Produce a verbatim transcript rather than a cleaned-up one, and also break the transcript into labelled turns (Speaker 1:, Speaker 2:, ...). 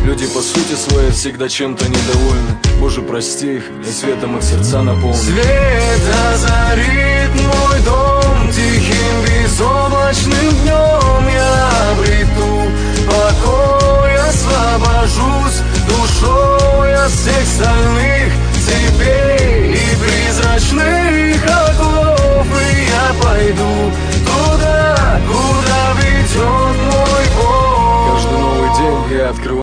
Speaker 1: Люди по сути своей всегда чем-то недовольны. Боже, прости их, и светом их сердца наполни.
Speaker 2: Свет озари